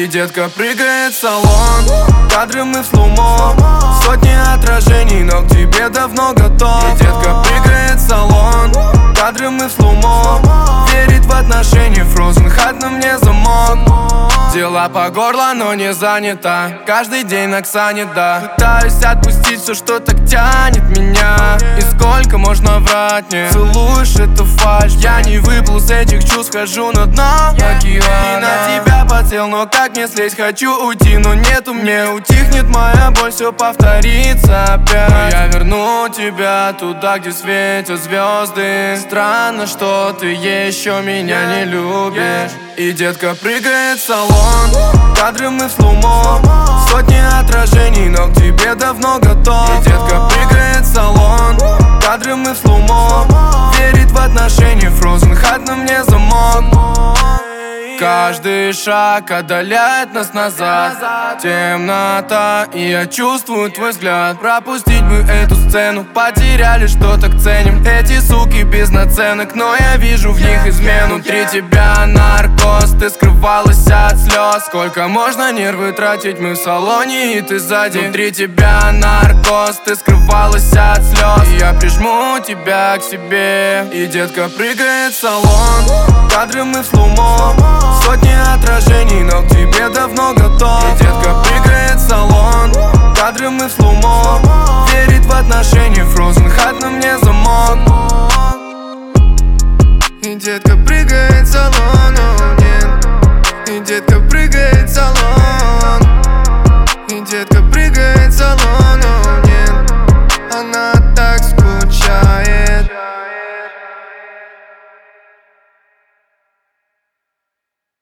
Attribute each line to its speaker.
Speaker 1: И детка прыгает в салон. Кадры мы в слоумо, сотни отражений, но к тебе давно готов. И детка прыгает в салон. Кадры мы в слоумо, верит в отношения. Frozen Heart на мне замок. Дела по горло, но не занята. Каждый день на Ксане, да. Пытаюсь отпустить все, что так тянет меня. И сколько можно врать мне? Целуешь эту фальшь. Я не выплыл с этих чувств, хожу на дно океана. И на тебя потел, но как не слезть? Хочу уйти, но нету мне. Утихнет моя боль, все повторится опять. Но я верну тебя туда, где светят звезды. Странно, что ты еще меня не любишь. И детка прыгает в салон. Кадры мы в слоумо, сотни отражений, но к тебе давно готов. И детка прыгает в салон. Кадры мы в слоумо, верит в отношения. Frozen Heart на мне замок. Каждый шаг одоляет нас назад. Темнота, и я чувствую твой взгляд. Пропустить бы эту сцену, потеряли, что так ценим. Эти суки без наценок, но я вижу в них измену. Внутри тебя наркоз, ты скрывалась от слез. Сколько можно нервы тратить, мы в салоне, и ты сзади. Внутри тебя наркоз, ты скрывалась от слез. И я прижму тебя к себе. И детка прыгает в салон. Кадры мы в слоумо, сотни отражений, но к тебе давно готов. И детка прыгает в салон. Кадры мы в слоумо, верит в отношения. Frozen Heart на мне замок. И детка прыгает в салон, нет. И детка прыгает в салон.